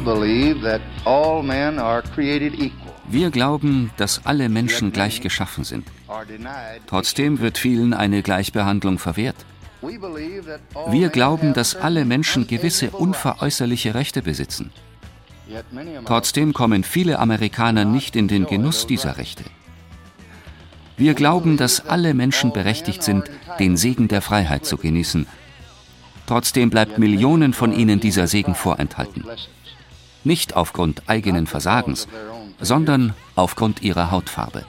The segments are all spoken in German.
Wir glauben, dass alle Menschen gleich geschaffen sind. Trotzdem wird vielen eine Gleichbehandlung verwehrt. Wir glauben, dass alle Menschen gewisse unveräußerliche Rechte besitzen. Trotzdem kommen viele Amerikaner nicht in den Genuss dieser Rechte. Wir glauben, dass alle Menschen berechtigt sind, den Segen der Freiheit zu genießen. Trotzdem bleibt Millionen von ihnen dieser Segen vorenthalten. Nicht aufgrund eigenen Versagens, sondern aufgrund ihrer Hautfarbe.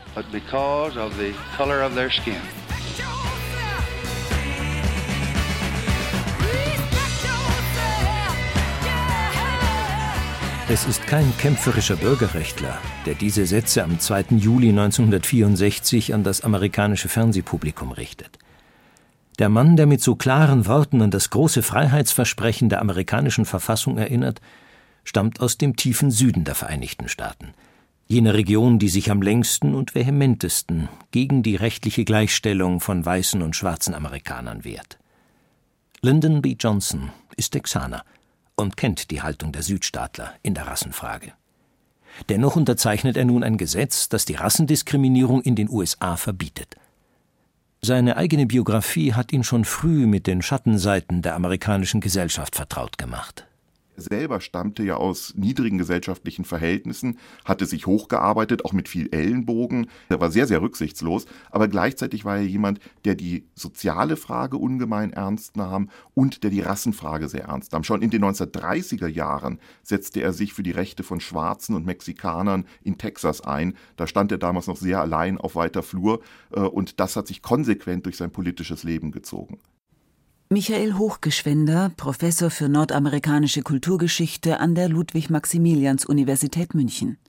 Es ist kein kämpferischer Bürgerrechtler, der diese Sätze am 2. Juli 1964 an das amerikanische Fernsehpublikum richtet. Der Mann, der mit so klaren Worten an das große Freiheitsversprechen der amerikanischen Verfassung erinnert, stammt aus dem tiefen Süden der Vereinigten Staaten, jener Region, die sich am längsten und vehementesten gegen die rechtliche Gleichstellung von weißen und schwarzen Amerikanern wehrt. Lyndon B. Johnson ist Texaner und kennt die Haltung der Südstaatler in der Rassenfrage. Dennoch unterzeichnet er nun ein Gesetz, das die Rassendiskriminierung in den USA verbietet. Seine eigene Biografie hat ihn schon früh mit den Schattenseiten der amerikanischen Gesellschaft vertraut gemacht. Er selber stammte ja aus niedrigen gesellschaftlichen Verhältnissen, hatte sich hochgearbeitet, auch mit viel Ellenbogen. Er war sehr, sehr rücksichtslos, aber gleichzeitig war er jemand, der die soziale Frage ungemein ernst nahm und der die Rassenfrage sehr ernst nahm. Schon in den 1930er Jahren setzte er sich für die Rechte von Schwarzen und Mexikanern in Texas ein. Da stand er damals noch sehr allein auf weiter Flur und das hat sich konsequent durch sein politisches Leben gezogen. Michael Hochgeschwender, Professor für nordamerikanische Kulturgeschichte an der Ludwig-Maximilians-Universität München.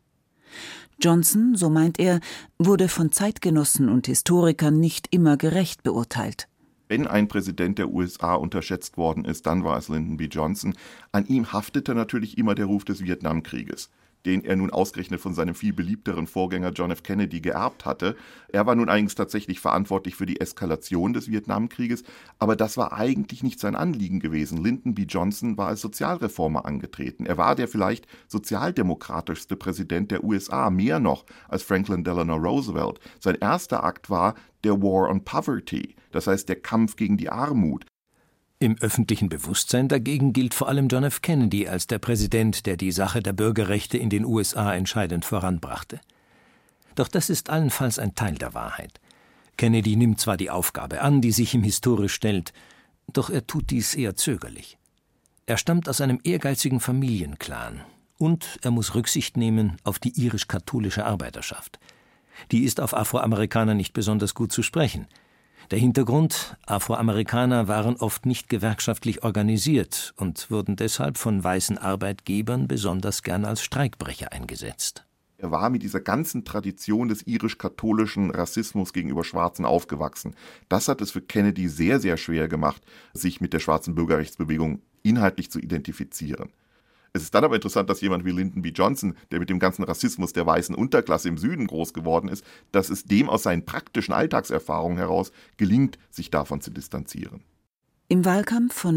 Johnson, so meint er, wurde von Zeitgenossen und Historikern nicht immer gerecht beurteilt. Wenn ein Präsident der USA unterschätzt worden ist, dann war es Lyndon B. Johnson. An ihm haftete natürlich immer der Ruf des Vietnamkrieges, den er nun ausgerechnet von seinem viel beliebteren Vorgänger John F. Kennedy geerbt hatte. Er war nun eigentlich tatsächlich verantwortlich für die Eskalation des Vietnamkrieges, aber das war eigentlich nicht sein Anliegen gewesen. Lyndon B. Johnson war als Sozialreformer angetreten. Er war der vielleicht sozialdemokratischste Präsident der USA, mehr noch als Franklin Delano Roosevelt. Sein erster Akt war der War on Poverty, das heißt der Kampf gegen die Armut. Im öffentlichen Bewusstsein dagegen gilt vor allem John F. Kennedy als der Präsident, der die Sache der Bürgerrechte in den USA entscheidend voranbrachte. Doch das ist allenfalls ein Teil der Wahrheit. Kennedy nimmt zwar die Aufgabe an, die sich ihm historisch stellt, doch er tut dies eher zögerlich. Er stammt aus einem ehrgeizigen Familienclan und er muss Rücksicht nehmen auf die irisch-katholische Arbeiterschaft. Die ist auf Afroamerikaner nicht besonders gut zu sprechen. Der Hintergrund: Afroamerikaner waren oft nicht gewerkschaftlich organisiert und wurden deshalb von weißen Arbeitgebern besonders gern als Streikbrecher eingesetzt. Er war mit dieser ganzen Tradition des irisch-katholischen Rassismus gegenüber Schwarzen aufgewachsen. Das hat es für Kennedy sehr, sehr schwer gemacht, sich mit der schwarzen Bürgerrechtsbewegung inhaltlich zu identifizieren. Es ist dann aber interessant, dass jemand wie Lyndon B. Johnson, der mit dem ganzen Rassismus der weißen Unterklasse im Süden groß geworden ist, dass es dem aus seinen praktischen Alltagserfahrungen heraus gelingt, sich davon zu distanzieren. Im Wahlkampf von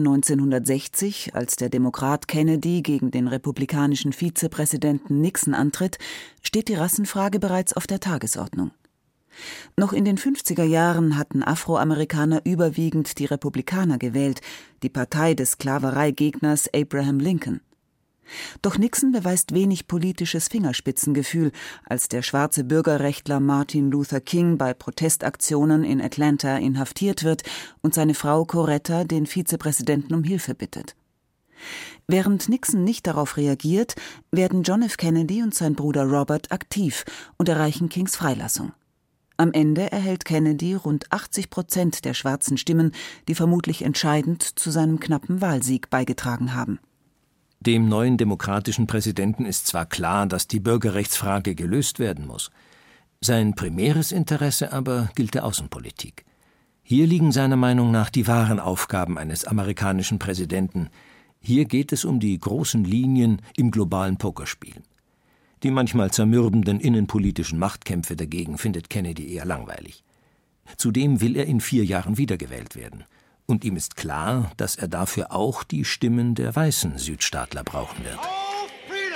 1960, als der Demokrat Kennedy gegen den republikanischen Vizepräsidenten Nixon antritt, steht die Rassenfrage bereits auf der Tagesordnung. Noch in den 50er Jahren hatten Afroamerikaner überwiegend die Republikaner gewählt, die Partei des Sklavereigegners Abraham Lincoln. Doch Nixon beweist wenig politisches Fingerspitzengefühl, als der schwarze Bürgerrechtler Martin Luther King bei Protestaktionen in Atlanta inhaftiert wird und seine Frau Coretta den Vizepräsidenten um Hilfe bittet. Während Nixon nicht darauf reagiert, werden John F. Kennedy und sein Bruder Robert aktiv und erreichen Kings Freilassung. Am Ende erhält Kennedy rund 80% der schwarzen Stimmen, die vermutlich entscheidend zu seinem knappen Wahlsieg beigetragen haben. Dem neuen demokratischen Präsidenten ist zwar klar, dass die Bürgerrechtsfrage gelöst werden muss. Sein primäres Interesse aber gilt der Außenpolitik. Hier liegen seiner Meinung nach die wahren Aufgaben eines amerikanischen Präsidenten. Hier geht es um die großen Linien im globalen Pokerspiel. Die manchmal zermürbenden innenpolitischen Machtkämpfe dagegen findet Kennedy eher langweilig. Zudem will er in 4 Jahren wiedergewählt werden. Und ihm ist klar, dass er dafür auch die Stimmen der weißen Südstaatler brauchen wird.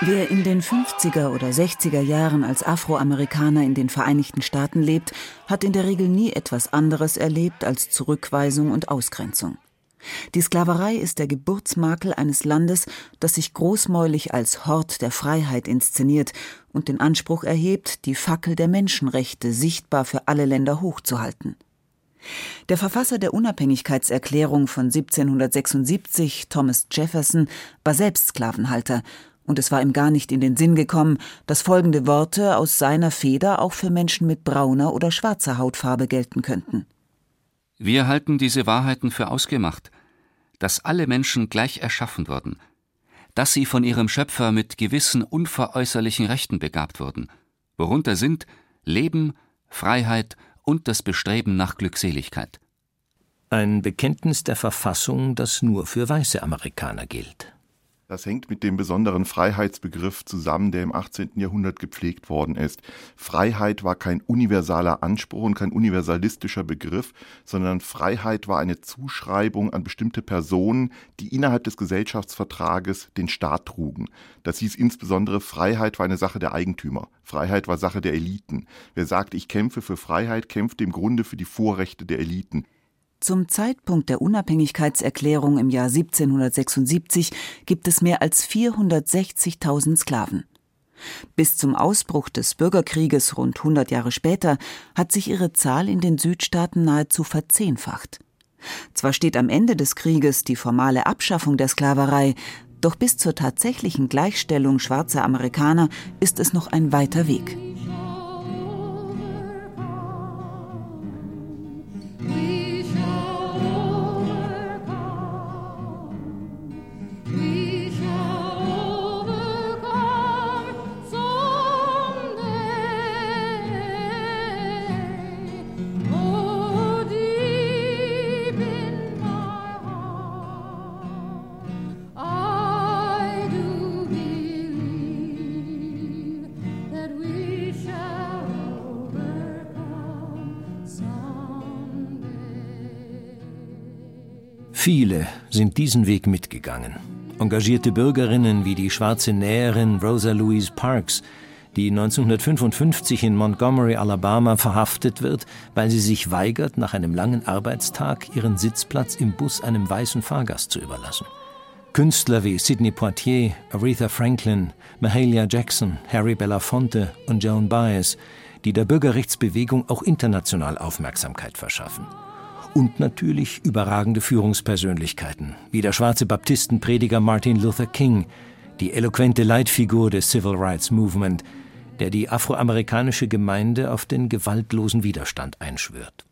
Wer in den 50er oder 60er Jahren als Afroamerikaner in den Vereinigten Staaten lebt, hat in der Regel nie etwas anderes erlebt als Zurückweisung und Ausgrenzung. Die Sklaverei ist der Geburtsmakel eines Landes, das sich großmäulig als Hort der Freiheit inszeniert und den Anspruch erhebt, die Fackel der Menschenrechte sichtbar für alle Länder hochzuhalten. Der Verfasser der Unabhängigkeitserklärung von 1776, Thomas Jefferson, war selbst Sklavenhalter, und es war ihm gar nicht in den Sinn gekommen, dass folgende Worte aus seiner Feder auch für Menschen mit brauner oder schwarzer Hautfarbe gelten könnten. Wir halten diese Wahrheiten für ausgemacht, dass alle Menschen gleich erschaffen wurden, dass sie von ihrem Schöpfer mit gewissen unveräußerlichen Rechten begabt wurden, worunter sind Leben, Freiheit und das Bestreben nach Glückseligkeit. Ein Bekenntnis der Verfassung, das nur für weiße Amerikaner gilt. Das hängt mit dem besonderen Freiheitsbegriff zusammen, der im 18. Jahrhundert gepflegt worden ist. Freiheit war kein universaler Anspruch und kein universalistischer Begriff, sondern Freiheit war eine Zuschreibung an bestimmte Personen, die innerhalb des Gesellschaftsvertrages den Staat trugen. Das hieß insbesondere, Freiheit war eine Sache der Eigentümer. Freiheit war Sache der Eliten. Wer sagt, ich kämpfe für Freiheit, kämpft im Grunde für die Vorrechte der Eliten. Zum Zeitpunkt der Unabhängigkeitserklärung im Jahr 1776 gibt es mehr als 460.000 Sklaven. Bis zum Ausbruch des Bürgerkrieges rund 100 Jahre später hat sich ihre Zahl in den Südstaaten nahezu verzehnfacht. Zwar steht am Ende des Krieges die formale Abschaffung der Sklaverei, doch bis zur tatsächlichen Gleichstellung schwarzer Amerikaner ist es noch ein weiter Weg. Viele sind diesen Weg mitgegangen. Engagierte Bürgerinnen wie die schwarze Näherin Rosa Louise Parks, die 1955 in Montgomery, Alabama, verhaftet wird, weil sie sich weigert, nach einem langen Arbeitstag ihren Sitzplatz im Bus einem weißen Fahrgast zu überlassen. Künstler wie Sidney Poitier, Aretha Franklin, Mahalia Jackson, Harry Belafonte und Joan Baez, die der Bürgerrechtsbewegung auch international Aufmerksamkeit verschaffen. Und natürlich überragende Führungspersönlichkeiten, wie der schwarze Baptistenprediger Martin Luther King, die eloquente Leitfigur des Civil Rights Movement, der die afroamerikanische Gemeinde auf den gewaltlosen Widerstand einschwört.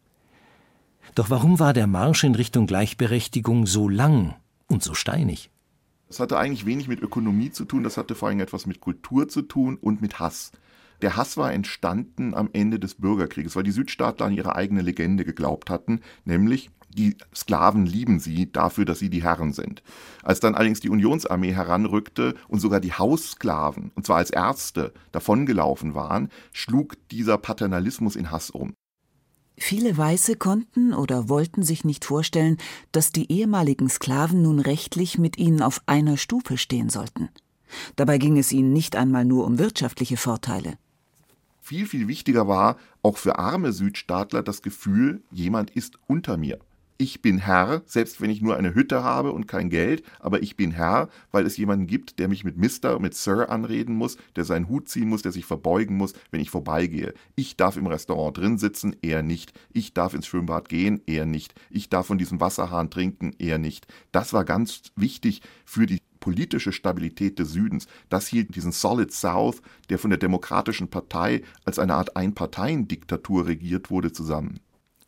Doch warum war der Marsch in Richtung Gleichberechtigung so lang und so steinig? Das hatte eigentlich wenig mit Ökonomie zu tun, das hatte vor allem etwas mit Kultur zu tun und mit Hass. Der Hass war entstanden am Ende des Bürgerkrieges, weil die Südstaatler an ihre eigene Legende geglaubt hatten, nämlich die Sklaven lieben sie dafür, dass sie die Herren sind. Als dann allerdings die Unionsarmee heranrückte und sogar die Haussklaven, und zwar als Ärzte, davongelaufen waren, schlug dieser Paternalismus in Hass um. Viele Weiße konnten oder wollten sich nicht vorstellen, dass die ehemaligen Sklaven nun rechtlich mit ihnen auf einer Stufe stehen sollten. Dabei ging es ihnen nicht einmal nur um wirtschaftliche Vorteile. Viel, viel wichtiger war auch für arme Südstaatler das Gefühl, jemand ist unter mir. Ich bin Herr, selbst wenn ich nur eine Hütte habe und kein Geld, aber ich bin Herr, weil es jemanden gibt, der mich mit Mister und mit Sir anreden muss, der seinen Hut ziehen muss, der sich verbeugen muss, wenn ich vorbeigehe. Ich darf im Restaurant drin sitzen, er nicht. Ich darf ins Schwimmbad gehen, er nicht. Ich darf von diesem Wasserhahn trinken, er nicht. Das war ganz wichtig für die politische Stabilität des Südens. Das hielt diesen Solid South, der von der Demokratischen Partei als eine Art Einparteiendiktatur regiert wurde, zusammen.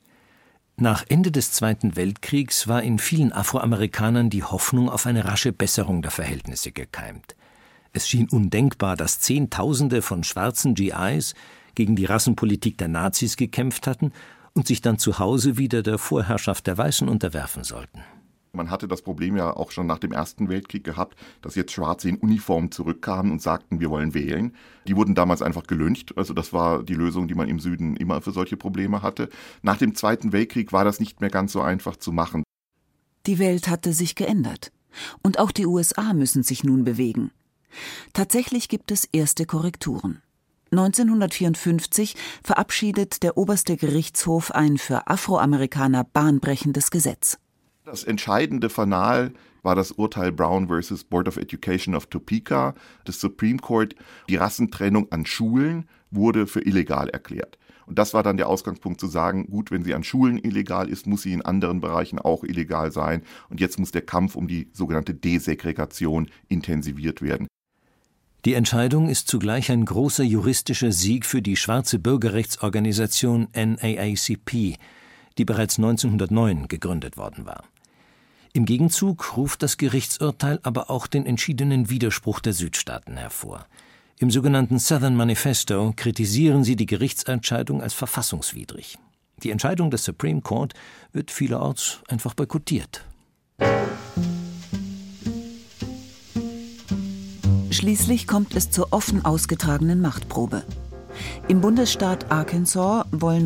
Nach Ende des Zweiten Weltkriegs war in vielen Afroamerikanern die Hoffnung auf eine rasche Besserung der Verhältnisse gekeimt. Es schien undenkbar, dass Zehntausende von schwarzen GIs gegen die Rassenpolitik der Nazis gekämpft hatten und sich dann zu Hause wieder der Vorherrschaft der Weißen unterwerfen sollten. Man hatte das Problem ja auch schon nach dem Ersten Weltkrieg gehabt, dass jetzt Schwarze in Uniform zurückkamen und sagten, wir wollen wählen. Die wurden damals einfach gelyncht. Also das war die Lösung, die man im Süden immer für solche Probleme hatte. Nach dem Zweiten Weltkrieg war das nicht mehr ganz so einfach zu machen. Die Welt hatte sich geändert. Und auch die USA müssen sich nun bewegen. Tatsächlich gibt es erste Korrekturen. 1954 verabschiedet der oberste Gerichtshof ein für Afroamerikaner bahnbrechendes Gesetz. Das entscheidende Fanal war das Urteil Brown vs. Board of Education of Topeka des Supreme Court. Die Rassentrennung an Schulen wurde für illegal erklärt. Und das war dann der Ausgangspunkt zu sagen, gut, wenn sie an Schulen illegal ist, muss sie in anderen Bereichen auch illegal sein. Und jetzt muss der Kampf um die sogenannte Desegregation intensiviert werden. Die Entscheidung ist zugleich ein großer juristischer Sieg für die schwarze Bürgerrechtsorganisation NAACP, die bereits 1909 gegründet worden war. Im Gegenzug ruft das Gerichtsurteil aber auch den entschiedenen Widerspruch der Südstaaten hervor. Im sogenannten Southern Manifesto kritisieren sie die Gerichtsentscheidung als verfassungswidrig. Die Entscheidung des Supreme Court wird vielerorts einfach boykottiert. Schließlich kommt es zur offen ausgetragenen Machtprobe. Im Bundesstaat Arkansas wollen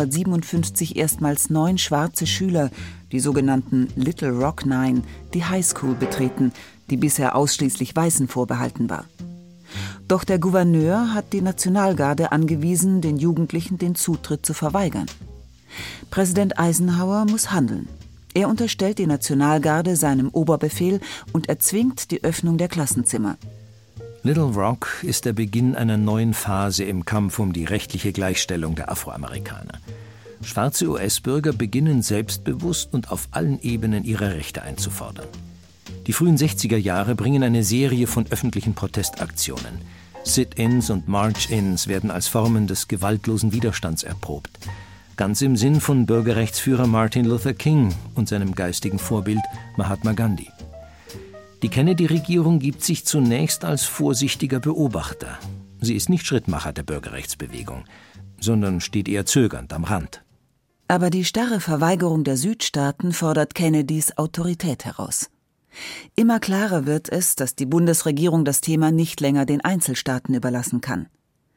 1957 erstmals 9 schwarze Schüler, die sogenannten Little Rock Nine, die Highschool betreten, die bisher ausschließlich Weißen vorbehalten war. Doch der Gouverneur hat die Nationalgarde angewiesen, den Jugendlichen den Zutritt zu verweigern. Präsident Eisenhower muss handeln. Er unterstellt die Nationalgarde seinem Oberbefehl und erzwingt die Öffnung der Klassenzimmer. Little Rock ist der Beginn einer neuen Phase im Kampf um die rechtliche Gleichstellung der Afroamerikaner. Schwarze US-Bürger beginnen selbstbewusst und auf allen Ebenen ihre Rechte einzufordern. Die frühen 60er Jahre bringen eine Serie von öffentlichen Protestaktionen. Sit-ins und March-ins werden als Formen des gewaltlosen Widerstands erprobt. Ganz im Sinn von Bürgerrechtsführer Martin Luther King und seinem geistigen Vorbild Mahatma Gandhi. Die Kennedy-Regierung gibt sich zunächst als vorsichtiger Beobachter. Sie ist nicht Schrittmacher der Bürgerrechtsbewegung, sondern steht eher zögernd am Rand. Aber die starre Verweigerung der Südstaaten fordert Kennedys Autorität heraus. Immer klarer wird es, dass die Bundesregierung das Thema nicht länger den Einzelstaaten überlassen kann.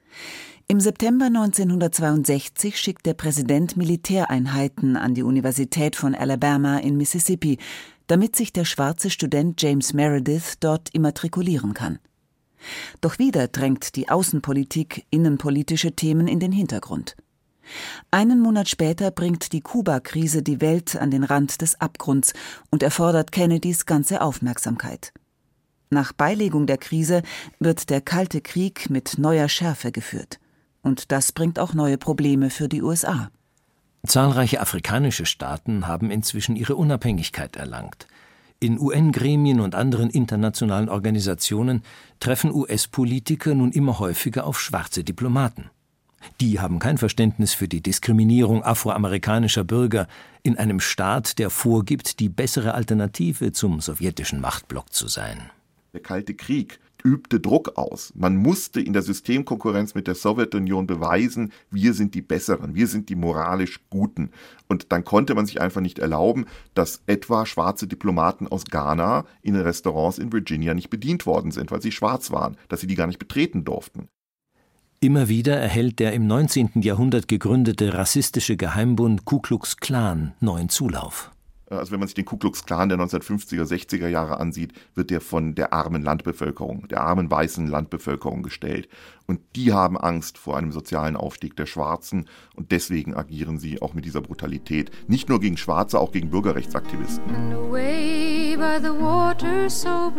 Im September 1962 schickt der Präsident Militäreinheiten an die Universität von Alabama in Mississippi, damit sich der schwarze Student James Meredith dort immatrikulieren kann. Doch wieder drängt die Außenpolitik innenpolitische Themen in den Hintergrund. Einen Monat später bringt die Kuba-Krise die Welt an den Rand des Abgrunds und erfordert Kennedys ganze Aufmerksamkeit. Nach Beilegung der Krise wird der Kalte Krieg mit neuer Schärfe geführt. Und das bringt auch neue Probleme für die USA. Zahlreiche afrikanische Staaten haben inzwischen ihre Unabhängigkeit erlangt. In UN-Gremien und anderen internationalen Organisationen treffen US-Politiker nun immer häufiger auf schwarze Diplomaten. Die haben kein Verständnis für die Diskriminierung afroamerikanischer Bürger in einem Staat, der vorgibt, die bessere Alternative zum sowjetischen Machtblock zu sein. Der Kalte Krieg übte Druck aus. Man musste in der Systemkonkurrenz mit der Sowjetunion beweisen, wir sind die Besseren, wir sind die moralisch Guten. Und dann konnte man sich einfach nicht erlauben, dass etwa schwarze Diplomaten aus Ghana in den Restaurants in Virginia nicht bedient worden sind, weil sie schwarz waren, dass sie die gar nicht betreten durften. Immer wieder erhält der im 19. Jahrhundert gegründete rassistische Geheimbund Ku Klux Klan neuen Zulauf. Also wenn man sich den Ku Klux Klan der 1950er, 60er Jahre ansieht, wird der von der armen Landbevölkerung, der armen weißen Landbevölkerung gestellt. Und die haben Angst vor einem sozialen Aufstieg der Schwarzen und deswegen agieren sie auch mit dieser Brutalität. Nicht nur gegen Schwarze, auch gegen Bürgerrechtsaktivisten. And away by the water so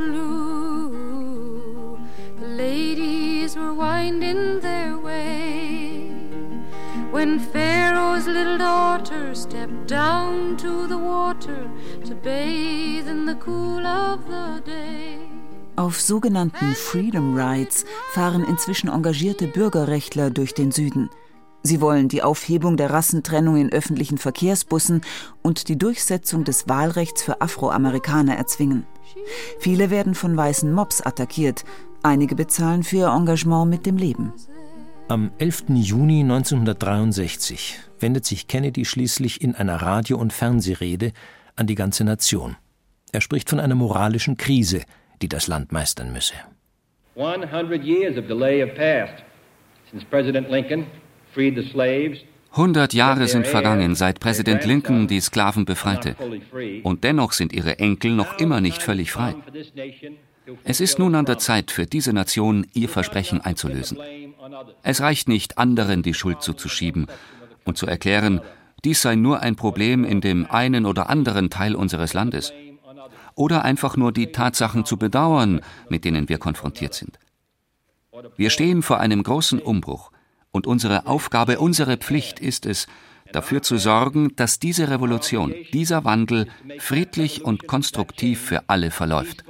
blue, the ladies were winding their way. When Pharaoh's little daughter stepped down to the water to bathe in the cool of the day. Auf sogenannten Freedom Rides fahren inzwischen engagierte Bürgerrechtler durch den Süden. Sie wollen die Aufhebung der Rassentrennung in öffentlichen Verkehrsbussen und die Durchsetzung des Wahlrechts für Afroamerikaner erzwingen. Viele werden von weißen Mobs attackiert, einige bezahlen für ihr Engagement mit dem Leben. Am 11. Juni 1963 wendet sich Kennedy schließlich in einer Radio- und Fernsehrede an die ganze Nation. Er spricht von einer moralischen Krise, die das Land meistern müsse. 100 years of delay have passed since President Lincoln freed the slaves. 100 Jahre sind vergangen, seit Präsident Lincoln die Sklaven befreite. Und dennoch sind ihre Enkel noch immer nicht völlig frei. Es ist nun an der Zeit für diese Nation, ihr Versprechen einzulösen. Es reicht nicht, anderen die Schuld zuzuschieben und zu erklären, dies sei nur ein Problem in dem einen oder anderen Teil unseres Landes. Oder einfach nur die Tatsachen zu bedauern, mit denen wir konfrontiert sind. Wir stehen vor einem großen Umbruch und unsere Aufgabe, unsere Pflicht ist es, dafür zu sorgen, dass diese Revolution, dieser Wandel friedlich und konstruktiv für alle verläuft.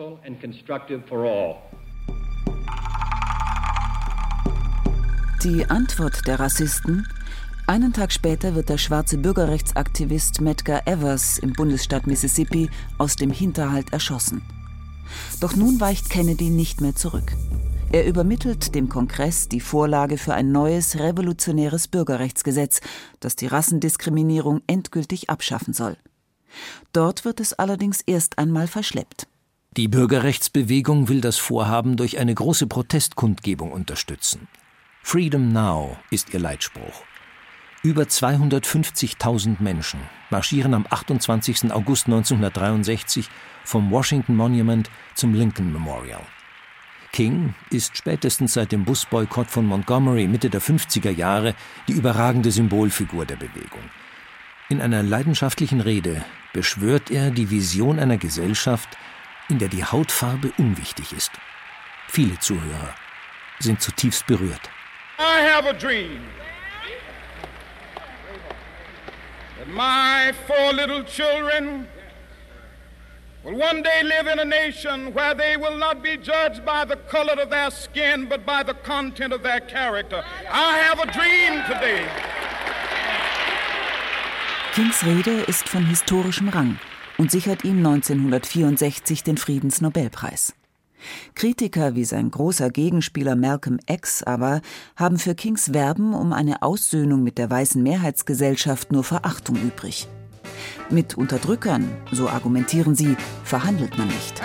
Die Antwort der Rassisten: Einen Tag später wird der schwarze Bürgerrechtsaktivist Medgar Evers im Bundesstaat Mississippi aus dem Hinterhalt erschossen. Doch nun weicht Kennedy nicht mehr zurück. Er übermittelt dem Kongress die Vorlage für ein neues, revolutionäres Bürgerrechtsgesetz, das die Rassendiskriminierung endgültig abschaffen soll. Dort wird es allerdings erst einmal verschleppt. Die Bürgerrechtsbewegung will das Vorhaben durch eine große Protestkundgebung unterstützen. Freedom Now ist ihr Leitspruch. Über 250.000 Menschen marschieren am 28. August 1963 vom Washington Monument zum Lincoln Memorial. King ist spätestens seit dem Busboykott von Montgomery Mitte der 50er Jahre die überragende Symbolfigur der Bewegung. In einer leidenschaftlichen Rede beschwört er die Vision einer Gesellschaft, in der die Hautfarbe unwichtig ist. Viele Zuhörer sind zutiefst berührt. I have a dream that my 4 little children will one day live in a nation where they will not be judged by the color of their skin, but by the content of their character. I have a dream today. Kings Rede ist von historischem Rang und sichert ihm 1964 den Friedensnobelpreis. Kritiker wie sein großer Gegenspieler Malcolm X aber haben für Kings Werben um eine Aussöhnung mit der weißen Mehrheitsgesellschaft nur Verachtung übrig. Mit Unterdrückern, so argumentieren sie, verhandelt man nicht.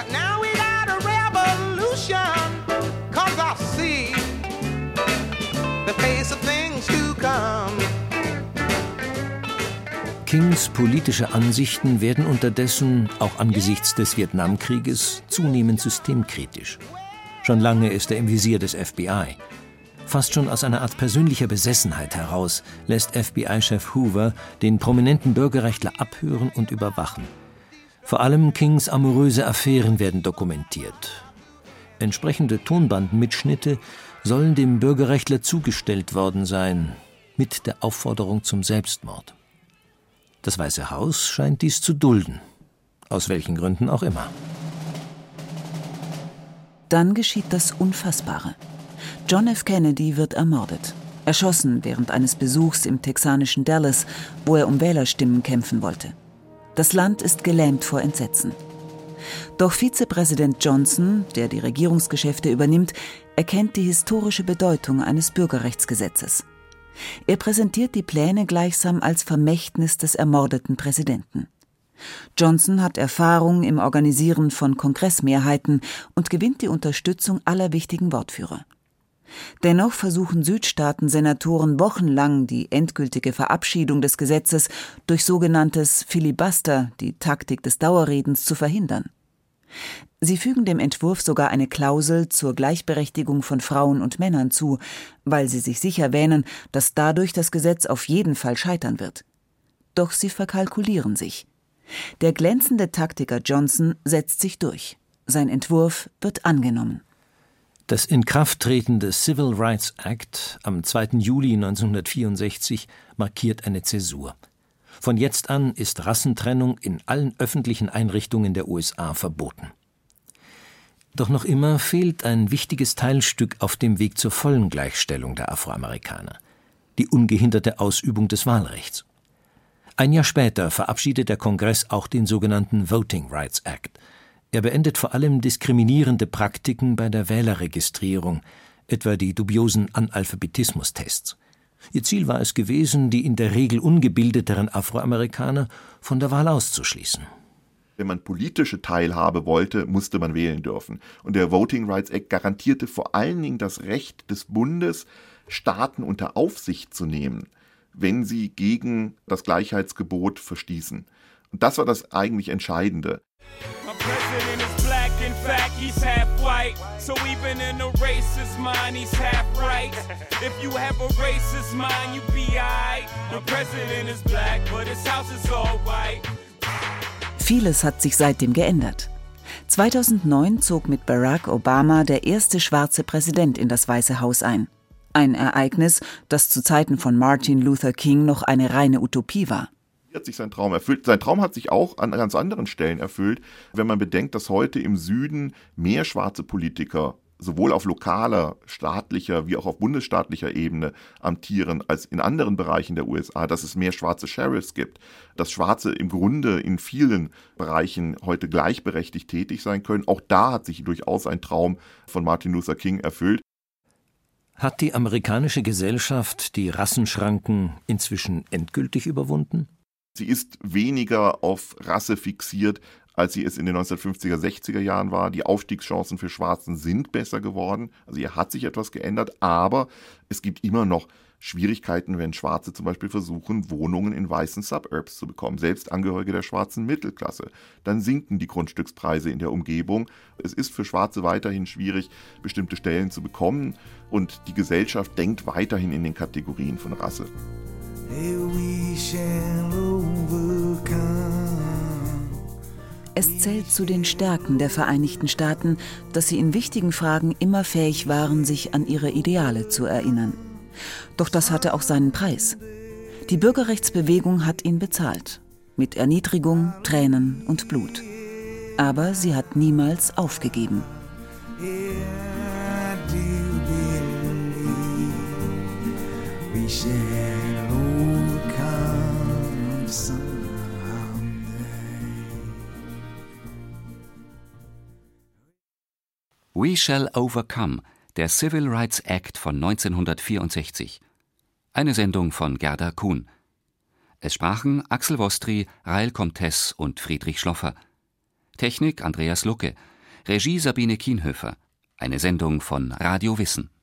Kings politische Ansichten werden unterdessen, auch angesichts des Vietnamkrieges, zunehmend systemkritisch. Schon lange ist er im Visier des FBI. Fast schon aus einer Art persönlicher Besessenheit heraus lässt FBI-Chef Hoover den prominenten Bürgerrechtler abhören und überwachen. Vor allem Kings amoröse Affären werden dokumentiert. Entsprechende Tonbandenmitschnitte sollen dem Bürgerrechtler zugestellt worden sein, mit der Aufforderung zum Selbstmord. Das Weiße Haus scheint dies zu dulden, aus welchen Gründen auch immer. Dann geschieht das Unfassbare. John F. Kennedy wird ermordet, erschossen während eines Besuchs im texanischen Dallas, wo er um Wählerstimmen kämpfen wollte. Das Land ist gelähmt vor Entsetzen. Doch Vizepräsident Johnson, der die Regierungsgeschäfte übernimmt, erkennt die historische Bedeutung eines Bürgerrechtsgesetzes. Er präsentiert die Pläne gleichsam als Vermächtnis des ermordeten Präsidenten. Johnson hat Erfahrung im Organisieren von Kongressmehrheiten und gewinnt die Unterstützung aller wichtigen Wortführer. Dennoch versuchen Südstaaten-Senatoren wochenlang die endgültige Verabschiedung des Gesetzes durch sogenanntes Filibuster, die Taktik des Dauerredens, zu verhindern. Sie fügen dem Entwurf sogar eine Klausel zur Gleichberechtigung von Frauen und Männern zu, weil sie sich sicher wähnen, dass dadurch das Gesetz auf jeden Fall scheitern wird. Doch sie verkalkulieren sich. Der glänzende Taktiker Johnson setzt sich durch. Sein Entwurf wird angenommen. Das Inkrafttreten des Civil Rights Act am 2. Juli 1964 markiert eine Zäsur. Von jetzt an ist Rassentrennung in allen öffentlichen Einrichtungen der USA verboten. Doch noch immer fehlt ein wichtiges Teilstück auf dem Weg zur vollen Gleichstellung der Afroamerikaner: die ungehinderte Ausübung des Wahlrechts. Ein Jahr später verabschiedet der Kongress auch den sogenannten Voting Rights Act. Er beendet vor allem diskriminierende Praktiken bei der Wählerregistrierung, etwa die dubiosen Analphabetismus-Tests. Ihr Ziel war es gewesen, die in der Regel ungebildeteren Afroamerikaner von der Wahl auszuschließen. Wenn man politische Teilhabe wollte, musste man wählen dürfen. Und der Voting Rights Act garantierte vor allen Dingen das Recht des Bundes, Staaten unter Aufsicht zu nehmen, wenn sie gegen das Gleichheitsgebot verstießen. Und das war das eigentlich Entscheidende. My president is black and fact, he's half white. So even in a racist mind, he's half right. If you have a racist mind, you be alright. The president is black, but his house is all white. Vieles hat sich seitdem geändert. 2009 zog mit Barack Obama der erste schwarze Präsident in das Weiße Haus ein. Ein Ereignis, das zu Zeiten von Martin Luther King noch eine reine Utopie war. Hat sich sein Traum erfüllt. Sein Traum hat sich auch an ganz anderen Stellen erfüllt, wenn man bedenkt, dass heute im Süden mehr schwarze Politiker sowohl auf lokaler, staatlicher wie auch auf bundesstaatlicher Ebene amtieren als in anderen Bereichen der USA, dass es mehr schwarze Sheriffs gibt, dass Schwarze im Grunde in vielen Bereichen heute gleichberechtigt tätig sein können. Auch da hat sich durchaus ein Traum von Martin Luther King erfüllt. Hat die amerikanische Gesellschaft die Rassenschranken inzwischen endgültig überwunden? Sie ist weniger auf Rasse fixiert, als sie es in den 1950er, 60er Jahren war. Die Aufstiegschancen für Schwarzen sind besser geworden. Also hier hat sich etwas geändert, aber es gibt immer noch Schwierigkeiten, wenn Schwarze zum Beispiel versuchen, Wohnungen in weißen Suburbs zu bekommen, selbst Angehörige der schwarzen Mittelklasse. Dann sinken die Grundstückspreise in der Umgebung. Es ist für Schwarze weiterhin schwierig, bestimmte Stellen zu bekommen und die Gesellschaft denkt weiterhin in den Kategorien von Rasse. Es zählt zu den Stärken der Vereinigten Staaten, dass sie in wichtigen Fragen immer fähig waren, sich an ihre Ideale zu erinnern. Doch das hatte auch seinen Preis. Die Bürgerrechtsbewegung hat ihn bezahlt. Mit Erniedrigung, Tränen und Blut. Aber sie hat niemals aufgegeben. We Shall Overcome, der Civil Rights Act von 1964. Eine Sendung von Gerda Kuhn. Es sprachen Axel Wostri, Rael Comtes und Friedrich Schloffer. Technik Andreas Lucke. Regie Sabine Kienhöfer. Eine Sendung von Radio Wissen.